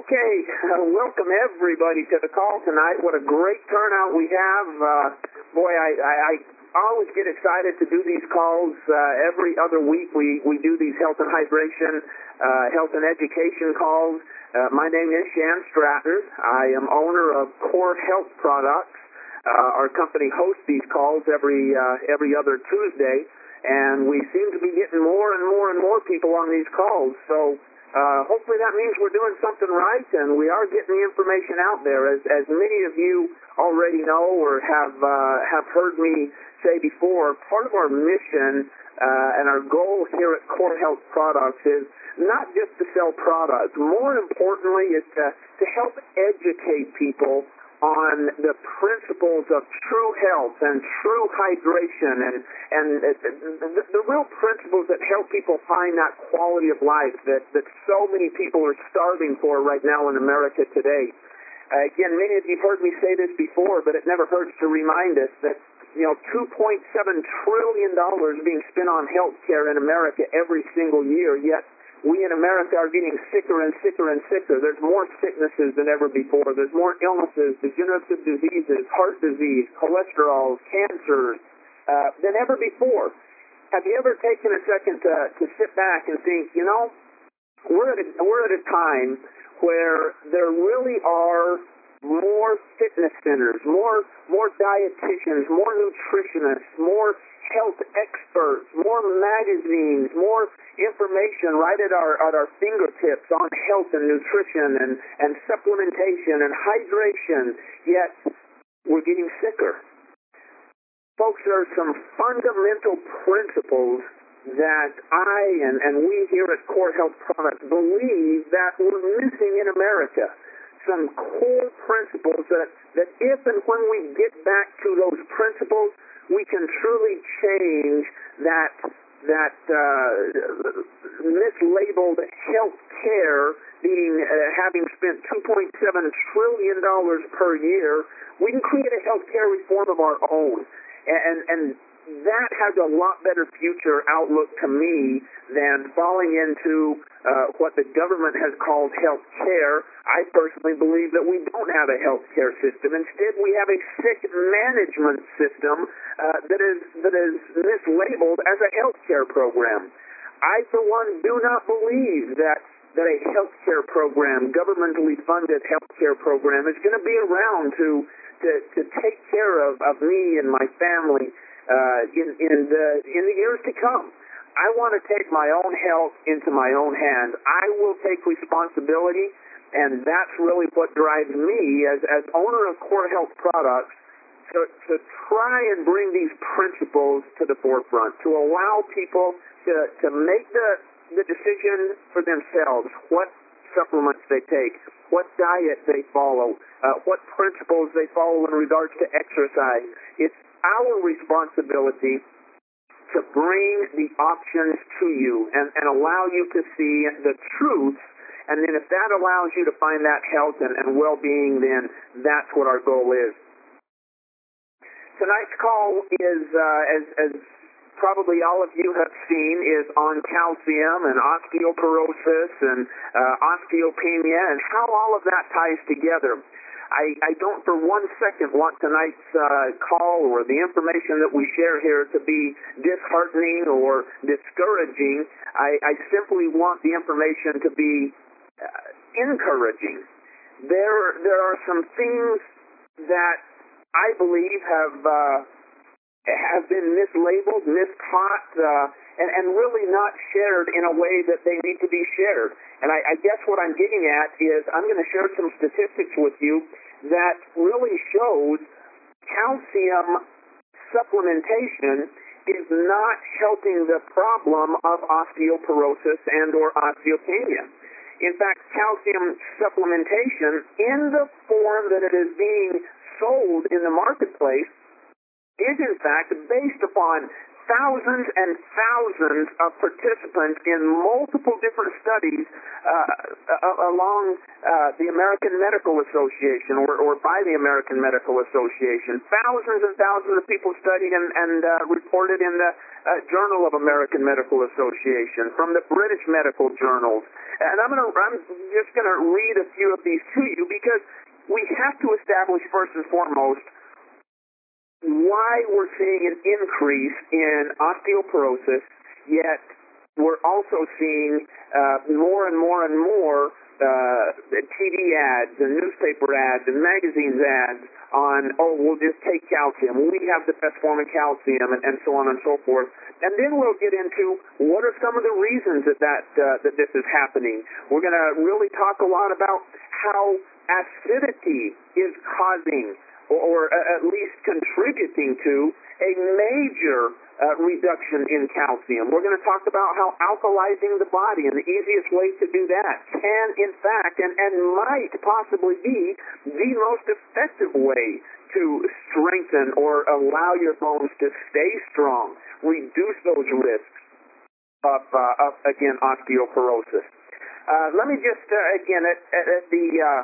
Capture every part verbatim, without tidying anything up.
Okay, uh, welcome everybody to the call tonight. What a great turnout we have. Uh, boy, I, I, I always get excited to do these calls. Uh, every other week we, we do these health and hydration, uh, health and education calls. Uh, my name is Shan Stratton. I am owner of Core Health Products. Uh, our company hosts these calls every, uh, every other Tuesday, and we seem to be getting more and more and more people on these calls. So Uh, hopefully that means we're doing something right, and we are getting the information out there. As, as many of you already know or have uh, have heard me say before, part of our mission uh, and our goal here at Core Health Products is not just to sell products. More importantly, is to, to help educate people on the principles of true health and true hydration and, and the, the, the real principles that help people find that quality of life that, that so many people are starving for right now in America today. Uh, again, many of you have heard me say this before, but it never hurts to remind us that, you know, two point seven trillion dollars being spent on health care in America every single year, yet we in America are getting sicker and sicker and sicker. There's more sicknesses than ever before. There's more illnesses, degenerative diseases, heart disease, cholesterol, cancers uh, than ever before. Have you ever taken a second to, to sit back and think, you know, we're at, a, we're at a time where there really are more fitness centers, more more dietitians, more nutritionists, more health experts, more magazines, more information right at our at our fingertips on health and nutrition and, and supplementation and hydration, yet we're getting sicker. Folks, there are some fundamental principles that I and, and we here at Core Health Products believe that we're missing in America. Some core principles that, that if and when we get back to those principles, we can truly change that that uh, mislabeled health care being uh, having spent two point seven trillion dollars per year. We can create a health care reform of our own, and and that has a lot better future outlook to me than falling into uh, what the government has called health care. I personally believe that we don't have a health care system. Instead, we have a sick management system uh, that is that is mislabeled as a health care program. I, for one, do not believe that that a health care program, governmentally funded health care program, is going to be around to to, to take care of, of me and my family Uh, in, in, the, in the years to come. I want to take my own health into my own hands. I will take responsibility, and that's really what drives me as, as owner of Core Health Products to, to try and bring these principles to the forefront, to allow people to, to make the, the decision for themselves, what supplements they take, what diet they follow, uh, what principles they follow in regards to exercise. It's our responsibility to bring the options to you and, and allow you to see the truth, and then if that allows you to find that health and, and well-being, then that's what our goal is. Tonight's call is, uh, as, as probably all of you have seen, is on calcium and osteoporosis and uh, osteopenia and how all of that ties together. I, I don't for one second want tonight's uh, call or the information that we share here to be disheartening or discouraging. I, I simply want the information to be uh, encouraging. There, there are some things that I believe have uh, have been mislabeled, mistaught, uh, and, and really not shared in a way that they need to be shared. And I, I guess what I'm getting at is I'm going to share some statistics with you that really shows calcium supplementation is not helping the problem of osteoporosis and or osteopenia. In fact, calcium supplementation in the form that it is being sold in the marketplace is in fact based upon thousands and thousands of participants in multiple different studies uh, along uh, the American Medical Association or, or by the American Medical Association. Thousands and thousands of people studied and, and uh, reported in the uh, Journal of American Medical Association, from the British medical journals. And I'm, gonna, I'm just going to read a few of these to you because we have to establish first and foremost why we're seeing an increase in osteoporosis, yet we're also seeing uh, more and more and more uh, T V ads and newspaper ads and magazines ads on, oh, we'll just take calcium. We have the best form of calcium, and, and so on and so forth. And then we'll get into what are some of the reasons that, that, uh, that this is happening. We're going to really talk a lot about how acidity is causing or at least contributing to a major uh, reduction in calcium. We're going to talk about how alkalizing the body, and the easiest way to do that can, in fact, and, and might possibly be the most effective way to strengthen or allow your bones to stay strong, reduce those risks of, uh, of again, osteoporosis. Uh, let me just, uh, again, at, at the... Uh,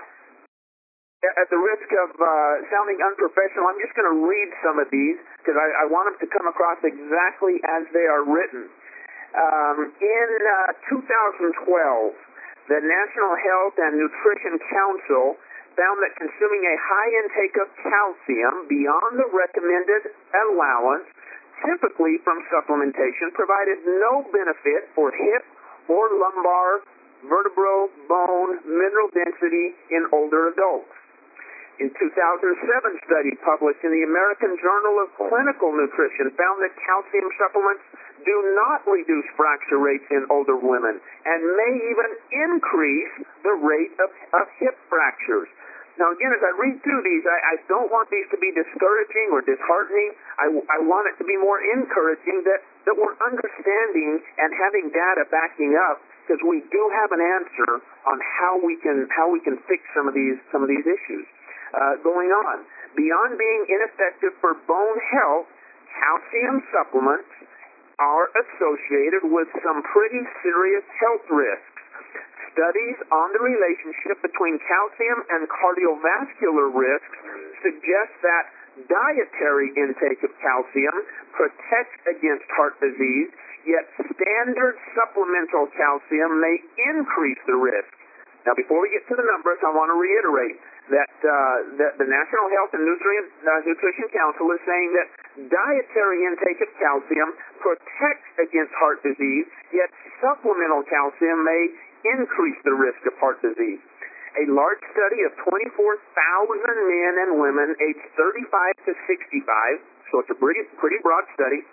At the risk of uh, sounding unprofessional, I'm just going to read some of these because I, I want them to come across exactly as they are written. Um, in uh, two thousand twelve, the National Health and Nutrition Council found that consuming a high intake of calcium beyond the recommended allowance, typically from supplementation, provided no benefit for hip or lumbar, vertebral, bone, mineral density in older adults. In two thousand seven, study published in the American Journal of Clinical Nutrition found that calcium supplements do not reduce fracture rates in older women and may even increase the rate of, of hip fractures. Now, again, as I read through these, I, I don't want these to be discouraging or disheartening. I, I want it to be more encouraging that, that we're understanding and having data backing up, because we do have an answer on how we can how we can fix some of these some of these issues. Uh, going on. Beyond being ineffective for bone health, calcium supplements are associated with some pretty serious health risks. Studies on the relationship between calcium and cardiovascular risks suggest that dietary intake of calcium protects against heart disease, yet standard supplemental calcium may increase the risk. Now, before we get to the numbers, I want to reiterate that, uh, that the National Health and Nutrient, uh, Nutrition Council is saying that dietary intake of calcium protects against heart disease, yet supplemental calcium may increase the risk of heart disease. A large study of twenty-four thousand men and women aged thirty-five to sixty-five, so it's a pretty, pretty broad study,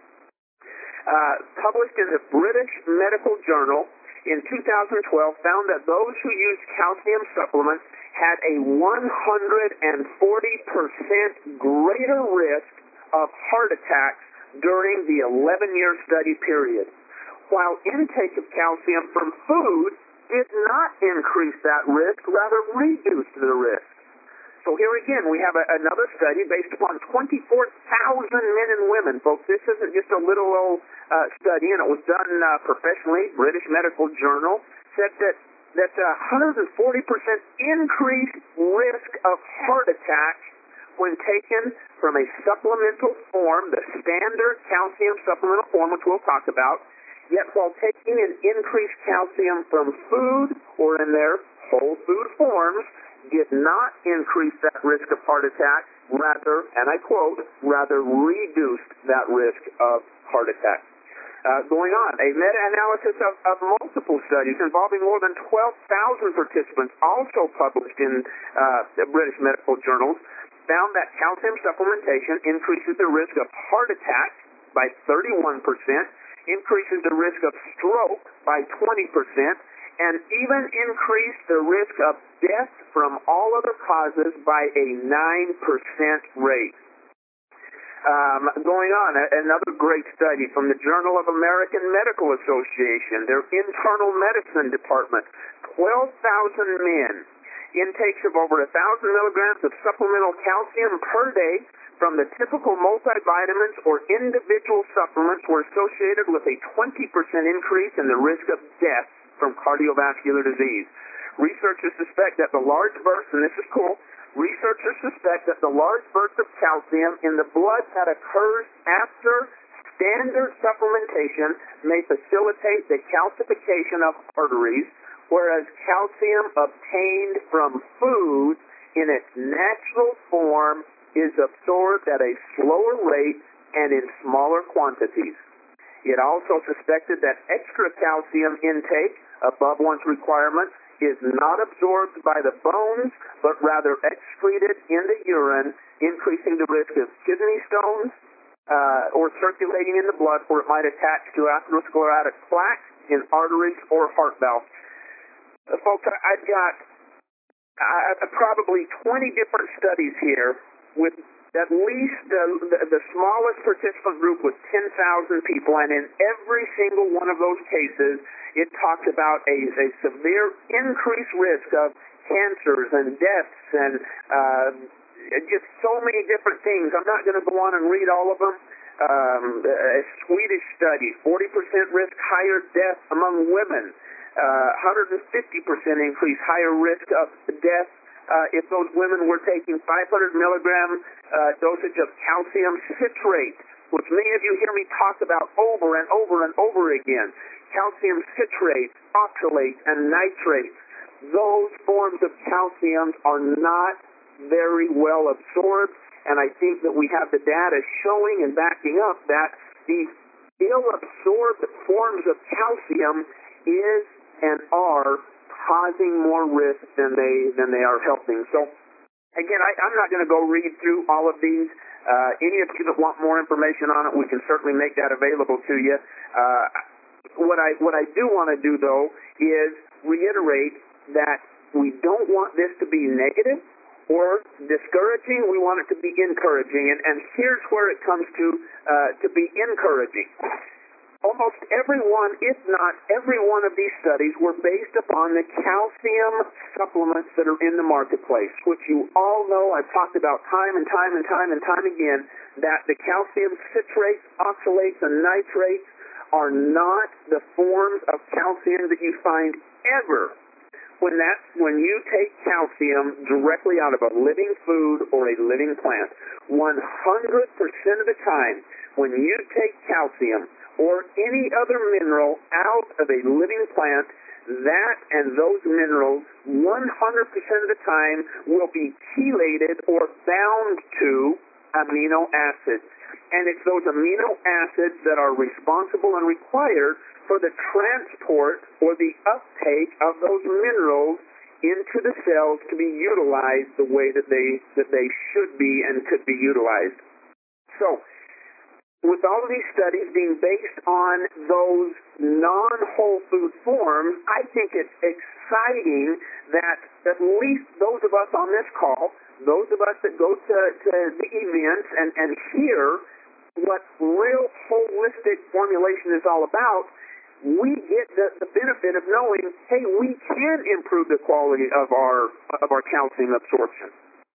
uh, published in the British Medical Journal in two thousand twelve, found that those who used calcium supplements had a one hundred forty percent greater risk of heart attacks during the eleven-year study period, while intake of calcium from food did not increase that risk, rather reduced the risk. So here again, we have a, another study based upon twenty-four thousand men and women. Folks, this isn't just a little old uh, study, and it was done uh, professionally. British Medical Journal said that that's a one hundred forty percent increased risk of heart attack when taken from a supplemental form, the standard calcium supplemental form, which we'll talk about, yet while taking an increased calcium from food or in their whole food forms, did not increase that risk of heart attack, rather, and I quote, rather reduced that risk of heart attack. Uh, going on, a meta-analysis of, of multiple studies involving more than twelve thousand participants, also published in uh, the British Medical Journals, found that calcium supplementation increases the risk of heart attack by thirty-one percent, increases the risk of stroke by twenty percent, and even increased the risk of death from all other causes by a nine percent rate. Um, going on, another great study from the Journal of American Medical Association, their internal medicine department, twelve thousand men Intakes of over one thousand milligrams of supplemental calcium per day from the typical multivitamins or individual supplements were associated with a twenty percent increase in the risk of death from cardiovascular disease. Researchers suspect that the large bursts, and this is cool, researchers suspect that the large burst of calcium in the blood that occurs after standard supplementation may facilitate the calcification of arteries, whereas calcium obtained from food in its natural form is absorbed at a slower rate and in smaller quantities. It also suspected that extra calcium intake above one's requirements is not absorbed by the bones, but rather excreted in the urine, increasing the risk of kidney stones uh, or circulating in the blood where it might attach to atherosclerotic plaque in arteries or heart valves. Uh, folks, I, I've got uh, probably twenty different studies here with at least the, the, the smallest participant group was ten thousand people, and in every single one of those cases, it talks about a, a severe increased risk of cancers and deaths and uh, just so many different things. I'm not going to go on and read all of them. Um, a Swedish study, forty percent risk higher death among women, uh, one hundred fifty percent increase higher risk of death uh, if those women were taking five hundred milligram uh, dosage of calcium citrate, which many of you hear me talk about over and over and over again. Calcium citrate, oxalate, and nitrate. Those forms of calcium are not very well absorbed, and I think that we have the data showing and backing up that the ill-absorbed forms of calcium is and are causing more risk than they than they are helping. So, again, I, I'm not going to go read through all of these. Uh, any of you that want more information on it, we can certainly make that available to you. Uh, What I what I do want to do, though, is reiterate that we don't want this to be negative or discouraging. We want it to be encouraging, and, and here's where it comes to uh, to be encouraging. Almost every one, if not every one of these studies, were based upon the calcium supplements that are in the marketplace, which you all know I've talked about time and time and time and time again, that the calcium citrates, oxalates, and nitrates are not the forms of calcium that you find ever when that when you take calcium directly out of a living food or a living plant. one hundred percent of the time, when you take calcium or any other mineral out of a living plant, that and those minerals one hundred percent of the time will be chelated or bound to amino acids. And it's those amino acids that are responsible and required for the transport or the uptake of those minerals into the cells to be utilized the way that they that they should be and could be utilized. So, with all of these studies being based on those non-whole food forms, I think it's exciting that at least those of us on this call, those of us that go to, to the events and, and hear what real holistic formulation is all about, we get the, the benefit of knowing, hey, we can improve the quality of our of our calcium absorption.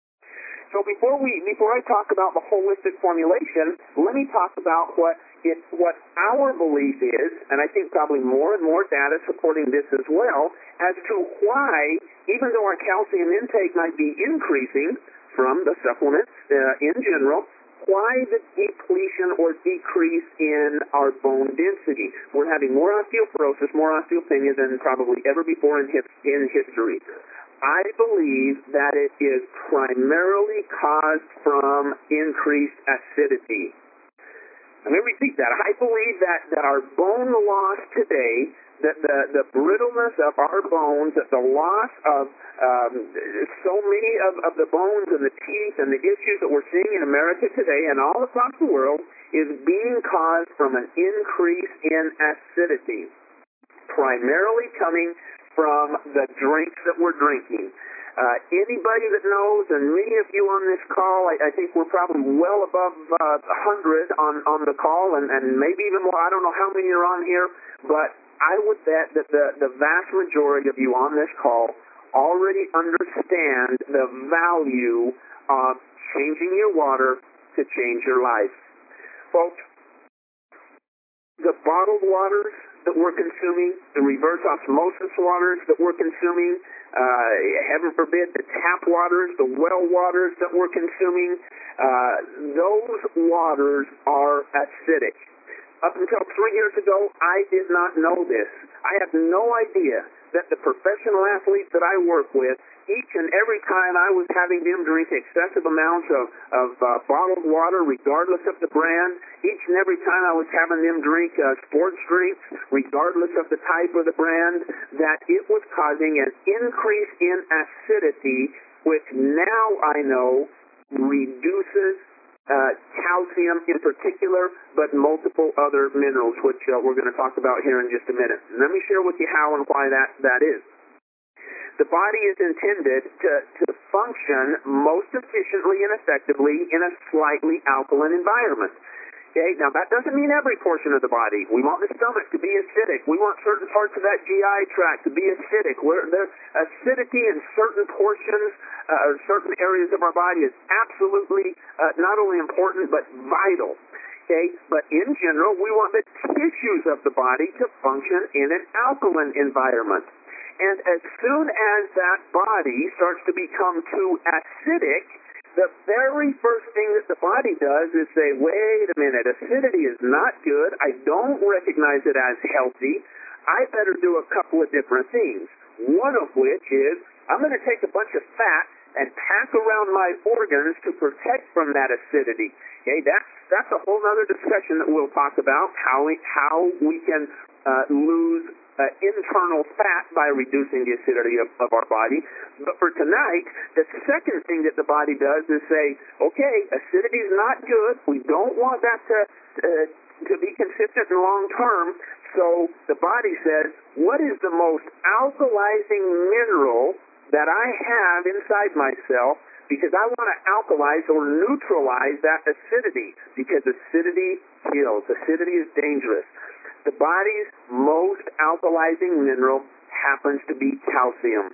So before we before I talk about the holistic formulation, let me talk about what it what our belief is, and I think probably more and more data supporting this as well, as to why, even though our calcium intake might be increasing from the supplements uh, in general, why the depletion or decrease in our bone density. We're having more osteoporosis, more osteopenia than probably ever before in, his, in history. I believe that it is primarily caused from increased acidity. Let me repeat that. I believe that, that our bone loss today, that the, the brittleness of our bones, that the loss of um, so many of, of the bones and the teeth and the issues that we're seeing in America today and all across the world is being caused from an increase in acidity, primarily coming from the drinks that we're drinking. Uh, anybody that knows, and many of you on this call, I, I think we're probably well above uh, one hundred on, on the call, and, and maybe even more. I don't know how many are on here, but I would bet that the, the vast majority of you on this call already understand the value of changing your water to change your life. Folks, the bottled waters that we're consuming, the reverse osmosis waters that we're consuming, uh, heaven forbid, the tap waters, the well waters that we're consuming, uh, those waters are acidic. Up until three years ago, I did not know this. I had no idea that the professional athletes that I work with, each and every time I was having them drink excessive amounts of, of uh, bottled water, regardless of the brand, each and every time I was having them drink uh, sports drinks, regardless of the type or the brand, that it was causing an increase in acidity, which now I know reduces uh, calcium in particular, but multiple other minerals, which uh, we're going to talk about here in just a minute. And let me share with you how and why that, that is. The body is intended to, to function most efficiently and effectively in a slightly alkaline environment. Okay, now that doesn't mean every portion of the body. We want the stomach to be acidic. We want certain parts of that G I tract to be acidic. Where the acidity in certain portions uh, or certain areas of our body is absolutely uh, not only important but vital. Okay, but in general, we want the tissues of the body to function in an alkaline environment. And as soon as that body starts to become too acidic, the very first thing that the body does is say, wait a minute, acidity is not good. I don't recognize it as healthy. I better do a couple of different things. One of which is, I'm going to take a bunch of fat and pack around my organs to protect from that acidity. Okay, that's, that's a whole other discussion that we'll talk about, how we, how we can uh, lose Uh, internal fat by reducing the acidity of, of our body. But for tonight, the second thing that the body does is say, okay, acidity is not good. We don't want that to, uh, to be consistent and long term. So the body says, what is the most alkalizing mineral that I have inside myself? Because I want to alkalize or neutralize that acidity, because acidity kills. Acidity is dangerous. The body's most alkalizing mineral happens to be calcium.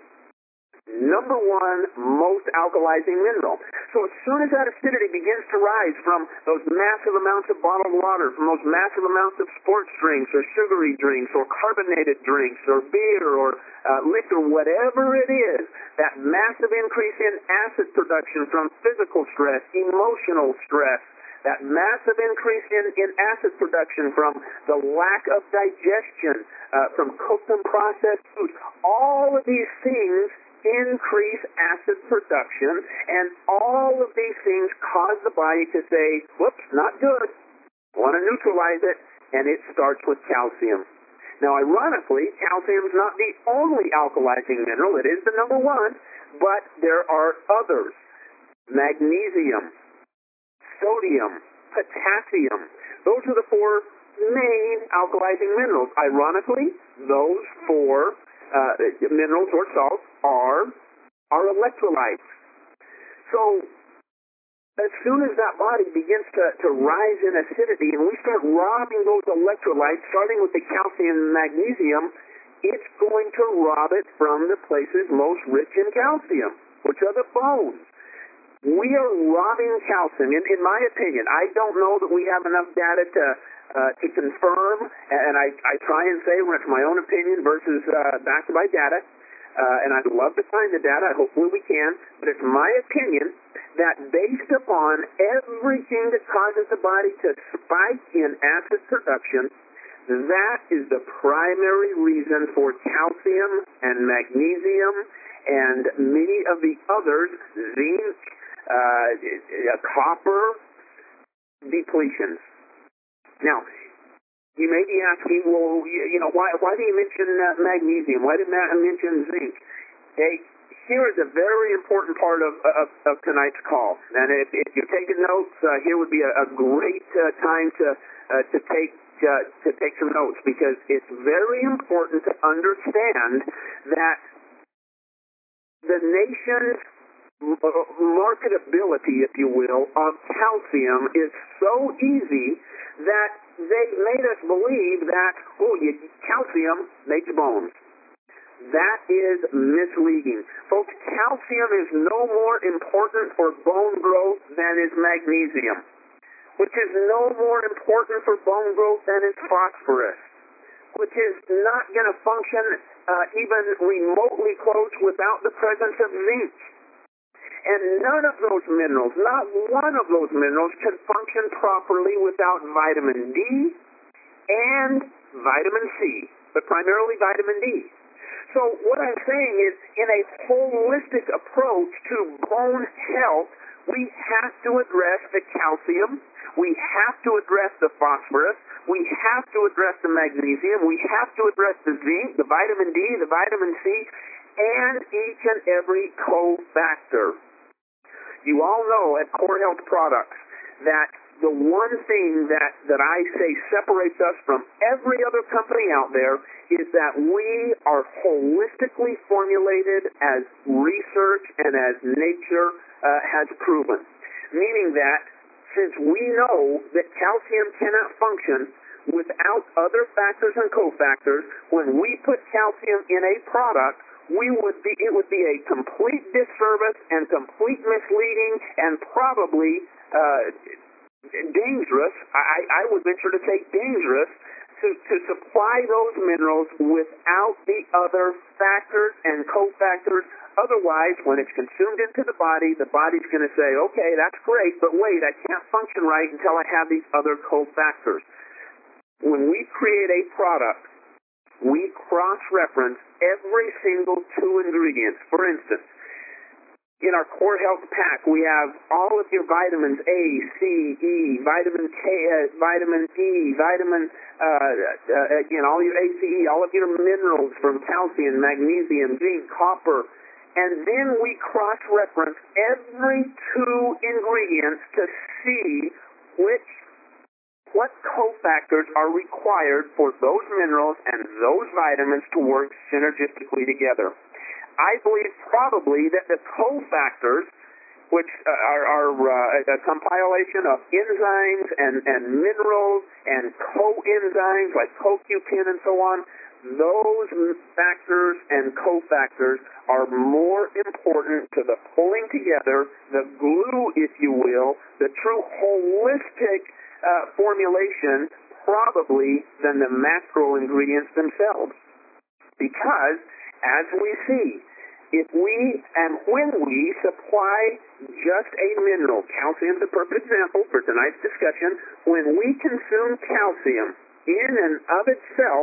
Number one most alkalizing mineral. So as soon as that acidity begins to rise from those massive amounts of bottled water, from those massive amounts of sports drinks or sugary drinks or carbonated drinks or beer or uh, liquor, whatever it is, that massive increase in acid production from physical stress, emotional stress, that massive increase in, in acid production from the lack of digestion, uh, from cooked and processed foods, all of these things increase acid production, and all of these things cause the body to say, whoops, not good, want to neutralize it, and it starts with calcium. Now, ironically, calcium is not the only alkalizing mineral. It is the number one, but there are others. Magnesium, sodium, potassium. Those are the four main alkalizing minerals. Ironically, those four uh, minerals or salts are, are electrolytes. So as soon as that body begins to, to rise in acidity and we start robbing those electrolytes, starting with the calcium and magnesium, it's going to rob it from the places most rich in calcium, which are the bones. We are robbing calcium, in, in my opinion. I don't know that we have enough data to uh, to confirm, and I, I try and say when it's my own opinion versus uh, backed by data, uh, and I'd love to find the data. Hopefully we can, but it's my opinion that based upon everything that causes the body to spike in acid production, that is the primary reason for calcium and magnesium and many of the others, zinc, uh, copper depletions. Now, you may be asking, well, you know, why, why do you mention uh, magnesium? Why did Matt mention zinc? Okay, here is a very important part of, of, of tonight's call. And if, if you're taking notes, uh, here would be a, a great uh, time to uh, to take uh, to take some notes, because it's very important to understand that the nation's marketability, if you will, of calcium is so easy that they made us believe that, oh, you, calcium makes bones. That is misleading. Folks, calcium is no more important for bone growth than is magnesium, which is no more important for bone growth than is phosphorus, which is not going to function uh, even remotely close without the presence of zinc. And none of those minerals, not one of those minerals, can function properly without vitamin D and vitamin C, but primarily vitamin D. So what I'm saying is, in a holistic approach to bone health, we have to address the calcium, we have to address the phosphorus, we have to address the magnesium, we have to address the zinc, the vitamin D, the vitamin C, and each and every cofactor. You all know at Core Health Products that the one thing that, that I say separates us from every other company out there is that we are holistically formulated as research and as nature uh, has proven. Meaning that since we know that calcium cannot function without other factors and cofactors, when we put calcium in a product, we would be, it would be a complete disservice and complete misleading and probably uh, dangerous, I, I would venture to say dangerous, to, to supply those minerals without the other factors and cofactors. Otherwise, when it's consumed into the body, the body's going to say, okay, that's great, but wait, I can't function right until I have these other cofactors. When we create a product, we cross-reference every single two ingredients. For instance, in our Core Health Pack, we have all of your vitamins A, C, E, vitamin K, uh, vitamin E, vitamin, uh, uh, again, all your A, C, E, all of your minerals from calcium, magnesium, zinc, copper. And then we cross-reference every two ingredients to see which, what cofactors are required for those minerals and those vitamins to work synergistically together. I believe probably that the cofactors, which are, are uh, a compilation of enzymes and, and minerals and coenzymes like co Q ten and so on, those factors and cofactors are more important to the pulling together, the glue, if you will, the true holistic uh, formulation, probably, than the macro ingredients themselves. Because, as we see, if we and when we supply just a mineral, calcium is a perfect example for tonight's discussion, when we consume calcium in and of itself,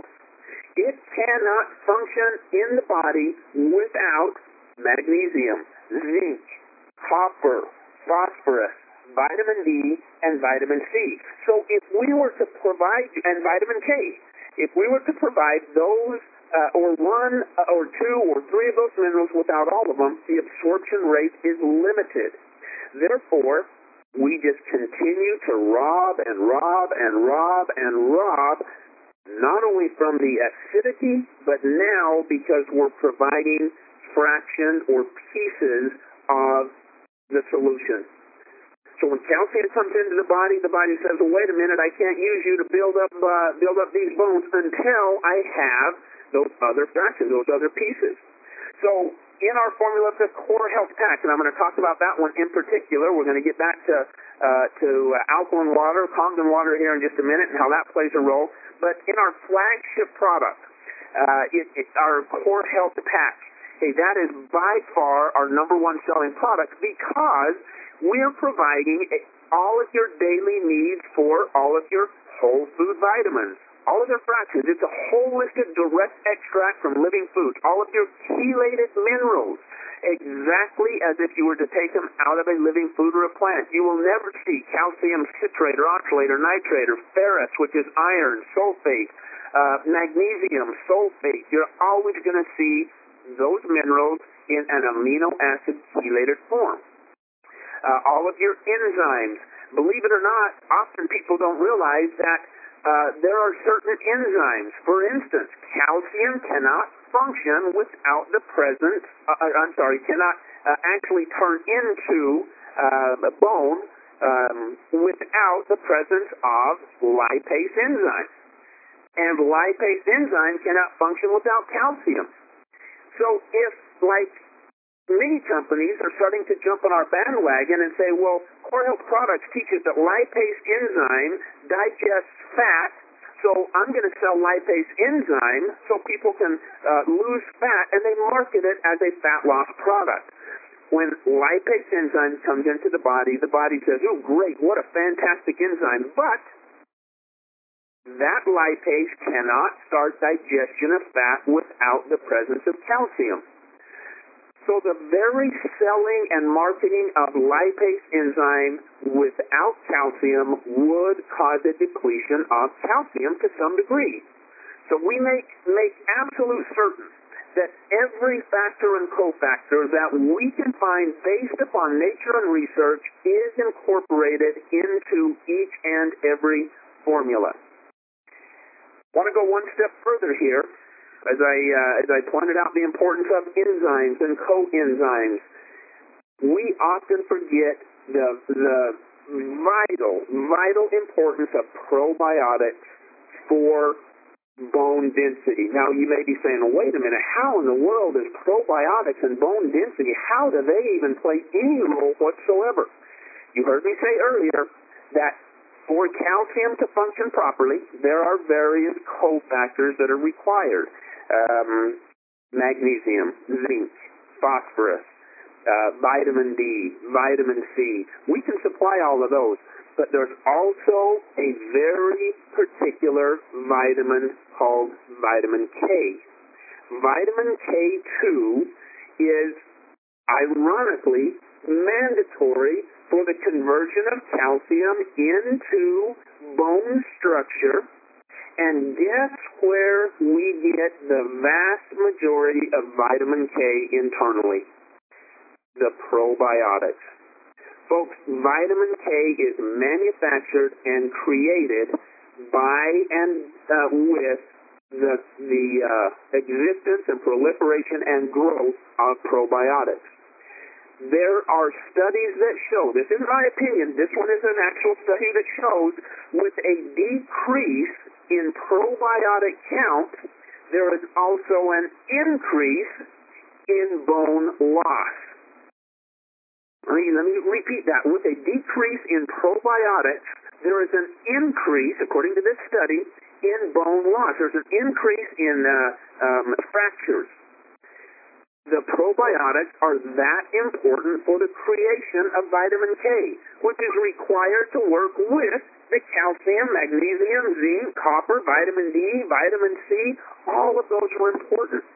it cannot function in the body without magnesium, zinc, copper, phosphorus, vitamin D, and vitamin C. So if we were to provide, and vitamin K, if we were to provide those Uh, or one uh, or two or three of those minerals without all of them, the absorption rate is limited. Therefore, we just continue to rob and rob and rob and rob, not only from the acidity, but now because we're providing fractions or pieces of the solution. So when calcium comes into the body, the body says, well, wait a minute, I can't use you to build up uh, build up these bones until I have those other fractions, those other pieces. So in our formula, the Core Health Pack, and I'm going to talk about that one in particular. We're going to get back to uh, to alkaline water, Congdon water here in just a minute, and how that plays a role. But in our flagship product, uh, it, it, our Core Health Pack, hey, that is by far our number one selling product because we're providing all of your daily needs for all of your whole food vitamins. All of their fractions. It's a holistic direct extract from living foods. All of your chelated minerals, exactly as if you were to take them out of a living food or a plant. You will never see calcium citrate or oxalate or nitrate or ferrous, which is iron, sulfate, uh, magnesium, sulfate. You're always going to see those minerals in an amino acid chelated form. Uh, all of your enzymes. Believe it or not, often people don't realize that Uh, there are certain enzymes. For instance, calcium cannot function without the presence, uh, I'm sorry, cannot uh, actually turn into uh, bone um, without the presence of lipase enzymes. And lipase enzymes cannot function without calcium. So if, like, many companies are starting to jump on our bandwagon and say, well, Core Health Products teaches that lipase enzyme digests fat, so I'm going to sell lipase enzyme so people can uh, lose fat, and they market it as a fat loss product. When lipase enzyme comes into the body, the body says, oh, great, what a fantastic enzyme, but that lipase cannot start digestion of fat without the presence of calcium. So the very selling and marketing of lipase enzyme without calcium would cause a depletion of calcium to some degree. So we make, make absolute certain that every factor and cofactor that we can find based upon nature and research is incorporated into each and every formula. I want to go one step further here. As I, uh, as I pointed out the importance of enzymes and coenzymes, we often forget the, the vital, vital importance of probiotics for bone density. Now, you may be saying, wait a minute, how in the world is probiotics and bone density, how do they even play any role whatsoever? You heard me say earlier that for calcium to function properly, there are various cofactors that are required. Um, magnesium, zinc, phosphorus, uh, vitamin D, vitamin C. We can supply all of those, but there's also a very particular vitamin called vitamin K. Vitamin K two is ironically mandatory for the conversion of calcium into bone structure. And guess where we get the vast majority of vitamin K internally? The probiotics. Folks, vitamin K is manufactured and created by and uh, with the, the uh, existence and proliferation and growth of probiotics. There are studies that show, this is my opinion, this one is an actual study that shows with a decrease in probiotic count, there is also an increase in bone loss. Let me, let me repeat that. With a decrease in probiotics, there is an increase, according to this study, in bone loss. There's an increase in uh, um, fractures. The probiotics are that important for the creation of vitamin K, which is required to work with the calcium, magnesium, zinc, copper, vitamin D, vitamin C. All of those are important.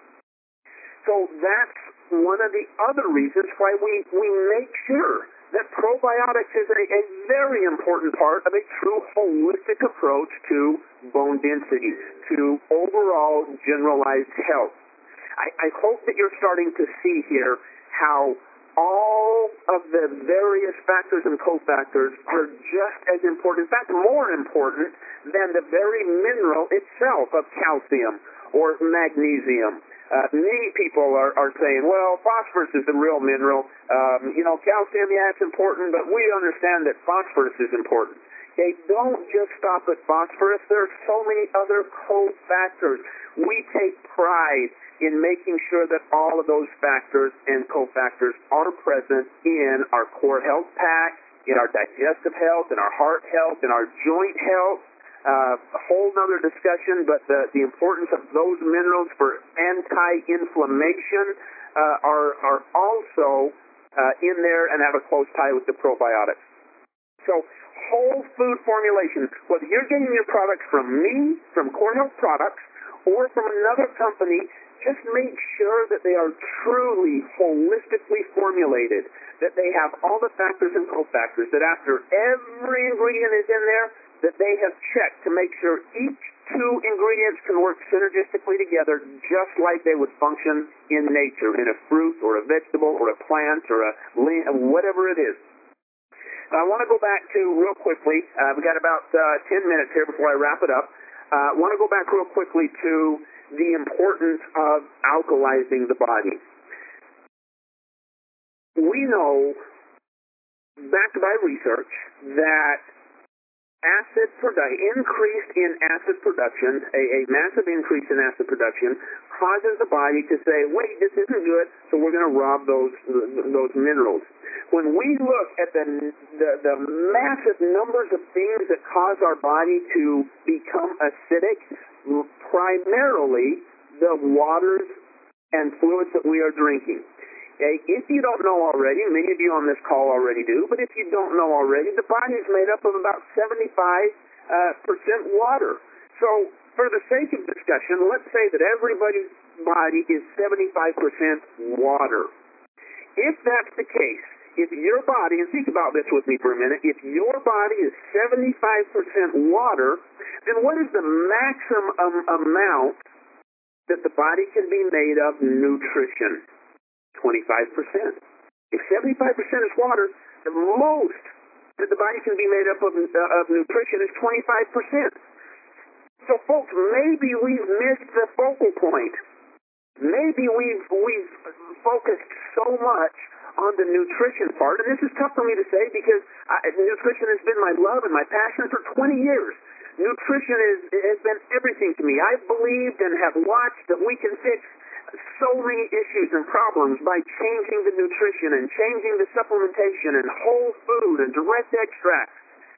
So that's one of the other reasons why we, we make sure that probiotics is a, a very important part of a true holistic approach to bone density, to overall generalized health. I, I hope that you're starting to see here how all of the various factors and cofactors are just as important, in fact, more important than the very mineral itself of calcium or magnesium. Uh, many people are, are saying, well, phosphorus is the real mineral. Um, you know, calcium, yeah, it's important, but we understand that phosphorus is important. They don't just stop at phosphorus. There are so many other cofactors. We take pride in making sure that all of those factors and cofactors are present in our core health pack, in our digestive health, in our heart health, in our joint health. Uh, a whole other discussion, but the, the importance of those minerals for anti-inflammation uh, are, are also uh, in there and have a close tie with the probiotics. So whole food formulation, whether you're getting your products from me, from Core Health Products, or from another company, just make sure that they are truly holistically formulated, that they have all the factors and cofactors, that after every ingredient is in there, that they have checked to make sure each two ingredients can work synergistically together just like they would function in nature, in a fruit or a vegetable or a plant or a whatever it is. Now, I want to go back to, real quickly, uh, we got about uh, ten minutes here before I wrap it up. I uh, want to go back real quickly to the importance of alkalizing the body. We know, backed by research, that acid production, increase in acid production, a, a massive increase in acid production, causes the body to say, wait, this isn't good, so we're going to rob those those minerals. When we look at the, the, the massive numbers of things that cause our body to become acidic, primarily the waters and fluids that we are drinking. Okay? If you don't know already, many of you on this call already do, but if you don't know already, the body is made up of about seventy-five percent uh, water. So for the sake of discussion, let's say that everybody's body is seventy-five percent water. If that's the case, if your body, and think about this with me for a minute, if your body is seventy-five percent water, then what is the maximum um, amount that the body can be made of nutrition? twenty-five percent. If seventy-five percent is water, the most that the body can be made up of, uh, of nutrition is twenty-five percent. So folks, maybe we've missed the focal point. Maybe we've, we've focused so much on the nutrition part, and this is tough for me to say because I, nutrition has been my love and my passion for twenty years. Nutrition is, has been everything to me. I've believed and have watched that we can fix so many issues and problems by changing the nutrition and changing the supplementation and whole food and direct extracts.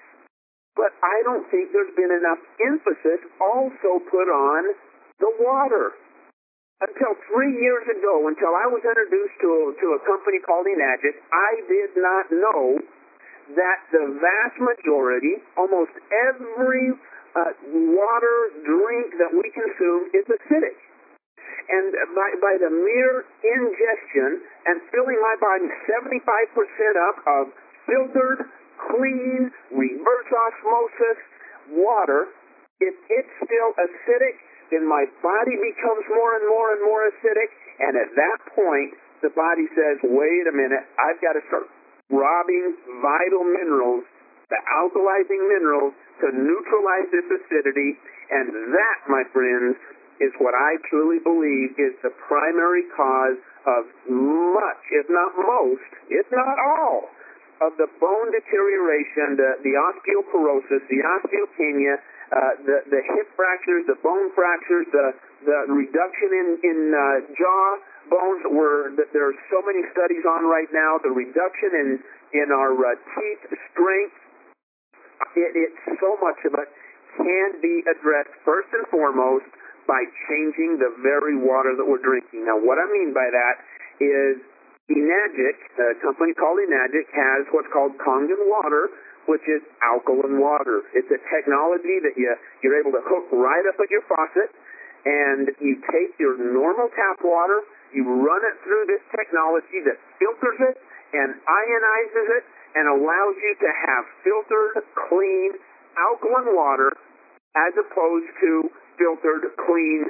But I don't think there's been enough emphasis also put on the water. Until three years ago, until I was introduced to a, to a company called Enagic, I did not know that the vast majority, almost every uh, water drink that we consume is acidic. And by, by the mere ingestion and filling my body seventy-five percent up of filtered, clean, reverse osmosis water, if it's still acidic, then my body becomes more and more and more acidic. And at that point, the body says, wait a minute, I've got to start robbing vital minerals, the alkalizing minerals, to neutralize this acidity. And that, my friends, is what I truly believe is the primary cause of much, if not most, if not all, of the bone deterioration, the, the osteoporosis, the osteopenia, uh, the, the hip fractures, the bone fractures, the, the reduction in, in uh, jaw bones, where that there are so many studies on right now, the reduction in, in our uh, teeth strength. It, it's so much of it can be addressed first and foremost by changing the very water that we're drinking. Now, what I mean by that is Enagic, a company called Enagic, has what's called Kangen water, which is alkaline water. It's a technology that you, you're able to hook right up at your faucet, and you take your normal tap water, you run it through this technology that filters it and ionizes it and allows you to have filtered, clean, alkaline water as opposed to filtered, clean,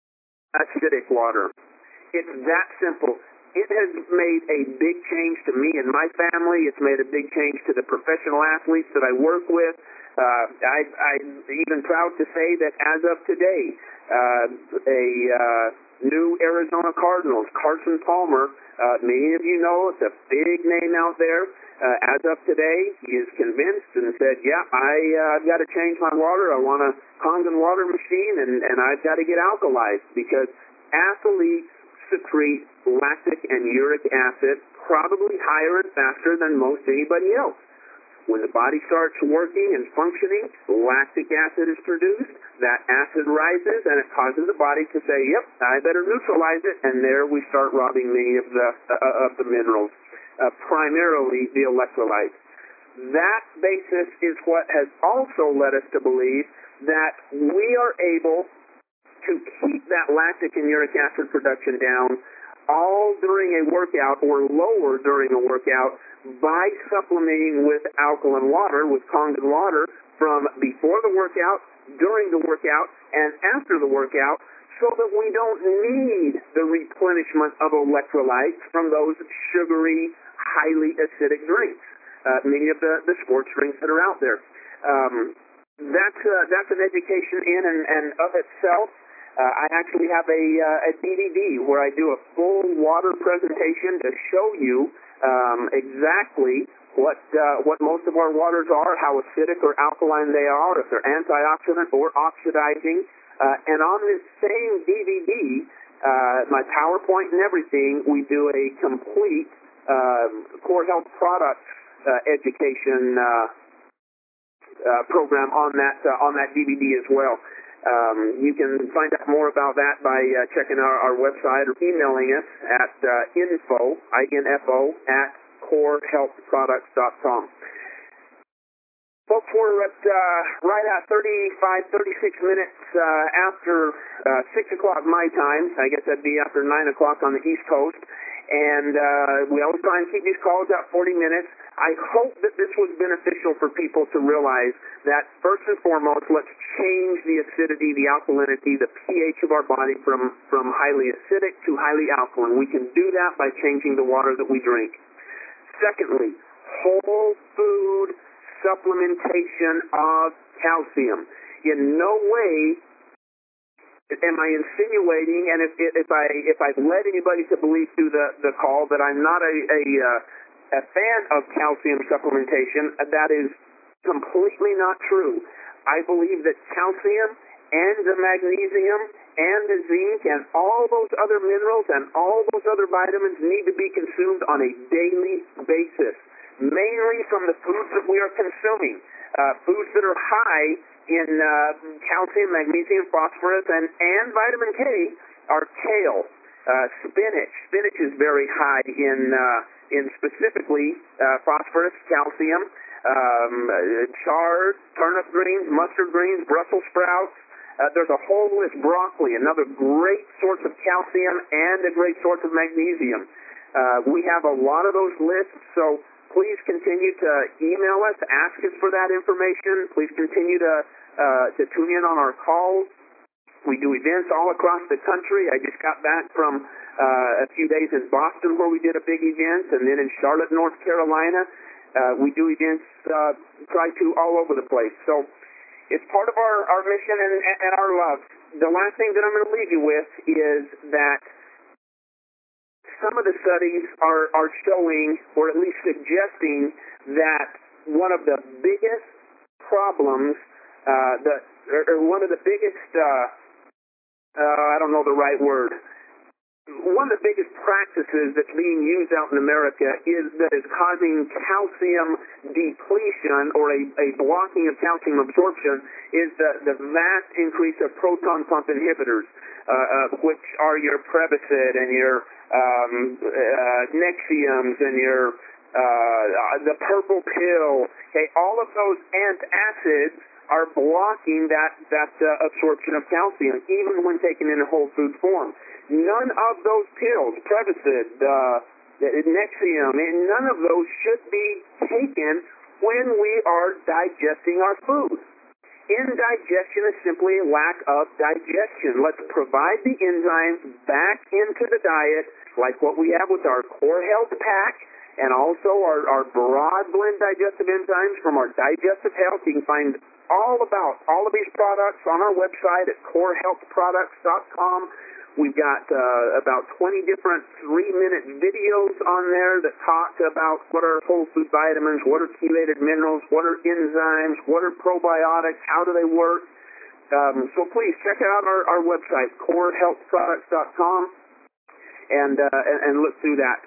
acidic water. It's that simple. It has made a big change to me and my family. It's made a big change to the professional athletes that I work with. Uh, I, I'm even proud to say that as of today, uh, a uh, new Arizona Cardinals, Carson Palmer, uh, many of you know, it's a big name out there. Uh, as of today, he is convinced and said, yeah, I, uh, I've got to change my water. I want a Kangen water machine, and, and I've got to get alkalized because athletes secrete lactic and uric acid probably higher and faster than most anybody else. When the body starts working and functioning, lactic acid is produced, that acid rises, and it causes the body to say, yep, I better neutralize it, and there we start robbing many of the, uh, of the minerals. Uh, primarily the electrolytes. That basis is what has also led us to believe that we are able to keep that lactic and uric acid production down all during a workout or lower during a workout by supplementing with alkaline water, with Kangen water, from before the workout, during the workout, and after the workout, so that we don't need the replenishment of electrolytes from those sugary, highly acidic drinks, uh, many of the, the sports drinks that are out there. Um, that's, uh, that's an education in and, and of itself. Uh, I actually have a, uh, a D V D where I do a full water presentation to show you um, exactly what uh, what most of our waters are, how acidic or alkaline they are, if they're antioxidant or oxidizing. Uh, and on this same D V D, uh, my PowerPoint and everything, we do a complete uh, Core Health Products uh, education uh, uh, program on that uh, on that D V D as well. Um, you can find out more about that by uh, checking our, our website or emailing us at uh, info, I N F O, at core health products dot com. Folks, we're at uh, right at thirty-five, thirty-six minutes uh, after uh, six o'clock my time. I guess that'd be after nine o'clock on the East Coast. And uh, we always try and keep these calls at forty minutes. I hope that this was beneficial for people to realize that, first and foremost, let's change the acidity, the alkalinity, the pH of our body from, from highly acidic to highly alkaline. We can do that by changing the water that we drink. Secondly, whole food supplementation of calcium. In no way am I insinuating, and if if I if I've led anybody to believe through the the call that I'm not a a, uh, a fan of calcium supplementation, that is completely not true. I believe that calcium and the magnesium and the zinc and all those other minerals and all those other vitamins need to be consumed on a daily basis, mainly from the foods that we are consuming, uh, foods that are high in uh, calcium, magnesium, phosphorus, and, and vitamin K are kale, uh, spinach. Spinach is very high in uh, in specifically uh, phosphorus, calcium, um, chard, turnip greens, mustard greens, Brussels sprouts. Uh, there's a whole list. Broccoli, another great source of calcium and a great source of magnesium. Uh, we have a lot of those lists, so please continue to email us, ask us for that information. Please continue to uh, to tune in on our calls. We do events all across the country. I just got back from uh, a few days in Boston where we did a big event, and then in Charlotte, North Carolina. Uh, we do events, uh, try to, all over the place. So it's part of our, our mission and, and our love. The last thing that I'm going to leave you with is that some of the studies are, are showing, or at least suggesting, that one of the biggest problems, uh, the, or one of the biggest, uh, uh, I don't know the right word, one of the biggest practices that's being used out in America is that is causing calcium depletion or a, a blocking of calcium absorption is the, the vast increase of proton pump inhibitors, uh, uh, which are your Prevacid and your um, uh, Nexiums and your uh, the purple pill. Okay, all of those antacids are blocking that that uh, absorption of calcium, even when taken in a whole food form. None of those pills, Prevacid, uh, Nexium, none of those should be taken when we are digesting our food. Indigestion is simply a lack of digestion. Let's provide the enzymes back into the diet, like what we have with our Core Health Pack, and also our, our broad blend digestive enzymes from our Digestive Health. You can find all about all of these products on our website at core health products dot com. We've got uh, about twenty different three-minute videos on there that talk about what are whole food vitamins, what are chelated minerals, what are enzymes, what are probiotics, how do they work. Um, so please check out our, our website, core health products dot com, and, uh, and, and look through that.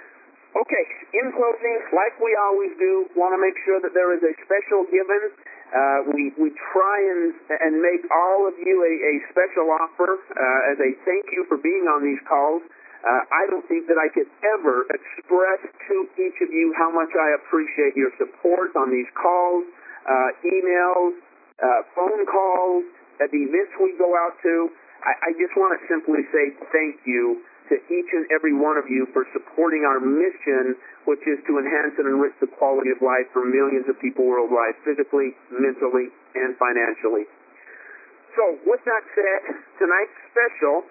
Okay, in closing, like we always do, want to make sure that there is a special given. Uh, we we try and and make all of you a, a special offer uh, as a thank you for being on these calls. Uh, I don't think that I could ever express to each of you how much I appreciate your support on these calls, uh, emails, uh, phone calls, at the events we go out to. I, I just want to simply say thank you to each and every one of you for supporting our mission, which is to enhance and enrich the quality of life for millions of people worldwide, physically, mentally, and financially. So, with that said, tonight's special,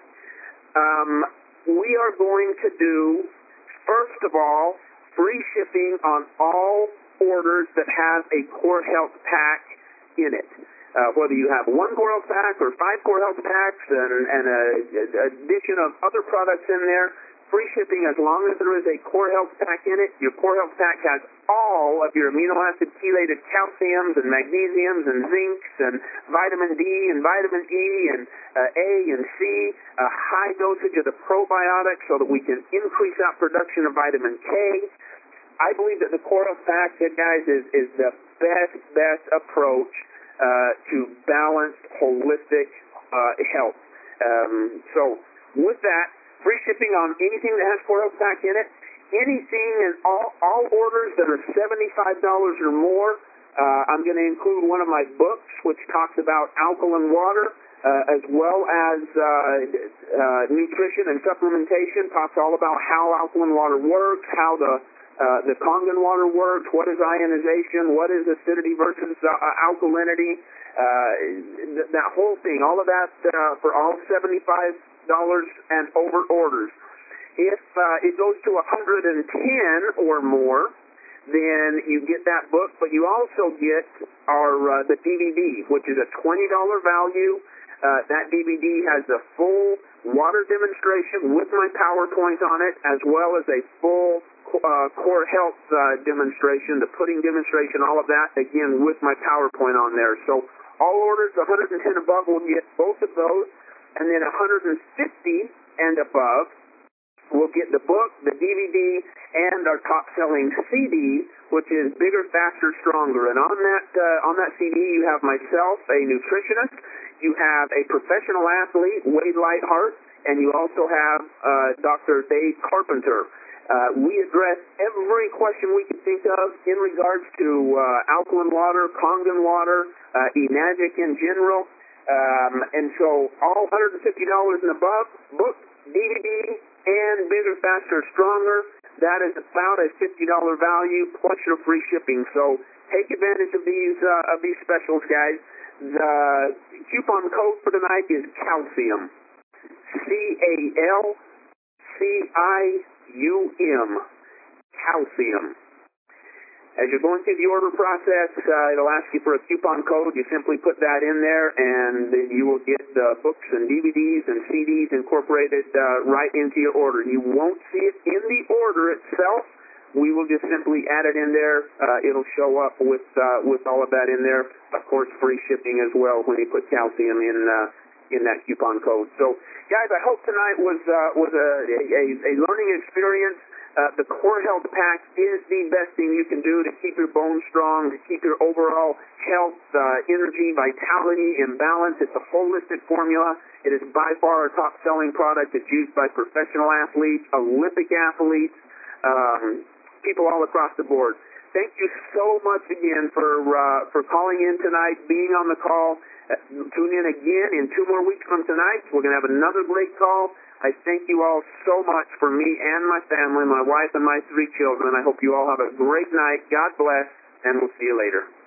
um, we are going to do, first of all, free shipping on all orders that have a Core Health Pack in it. Uh, whether you have one Core Health Pack or five Core Health Packs and, and a, a addition of other products in there, free shipping as long as there is a Core Health Pack in it. Your Core Health Pack has all of your amino acid chelated calciums and magnesiums and zincs and vitamin D and vitamin E and uh, A and C, a high dosage of the probiotics so that we can increase that production of vitamin K. I believe that the Core Health Pack, guys, is, is the best, best approach uh, to balanced, holistic uh, health. Um, so with that, free shipping on anything that has Core Health Pack in it. Anything and all, all orders that are seventy-five dollars or more, uh, I'm going to include one of my books, which talks about alkaline water, uh, as well as uh, uh, nutrition and supplementation, talks all about how alkaline water works, how the uh, the Kangen water works, what is ionization, what is acidity versus uh, alkalinity, uh, th- that whole thing, all of that uh, for all seventy-five dollars and over orders. If uh, it goes to one hundred ten or more, then you get that book, but you also get our uh, the D V D, which is a twenty dollars value. Uh, that D V D has a full water demonstration with my PowerPoint on it, as well as a full uh, Core Health uh, demonstration, the pudding demonstration, all of that, again, with my PowerPoint on there. So all orders one hundred ten above will get both of those, and then one hundred fifty and above we'll get the book, the D V D, and our top-selling C D, which is Bigger, Faster, Stronger. And on that uh, on that C D, you have myself, a nutritionist. You have a professional athlete, Wade Lightheart, and you also have uh, Doctor Dave Carpenter. Uh, we address every question we can think of in regards to uh, alkaline water, Kangen water, uh, Enagic in general. Um, and so all one hundred fifty dollars and above, book, D V D, and Bigger, Faster, Stronger, that is about a fifty dollars value plus your free shipping. So take advantage of these uh, of these specials, guys. The coupon code for tonight is calcium. C A L C I U M. Calcium. As you're going through the order process, uh, it'll ask you for a coupon code. You simply put that in there, and then you will get uh, books and D V Ds and C Ds incorporated uh, right into your order. You won't see it in the order itself. We will just simply add it in there. Uh, it'll show up with uh, with all of that in there. Of course, free shipping as well when you put calcium in uh, in that coupon code. So, guys, I hope tonight was uh, was a, a, a learning experience. Uh, the Core Health Pack is the best thing you can do to keep your bones strong, to keep your overall health, uh, energy, vitality in balance. It's a holistic formula. It is by far our top-selling product. It's used by professional athletes, Olympic athletes, um, people all across the board. Thank you so much again for uh, for calling in tonight, being on the call. Uh, tune in again in two more weeks from tonight. We're going to have another great call. I thank you all so much for me and my family, my wife and my three children. I hope you all have a great night. God bless, and we'll see you later.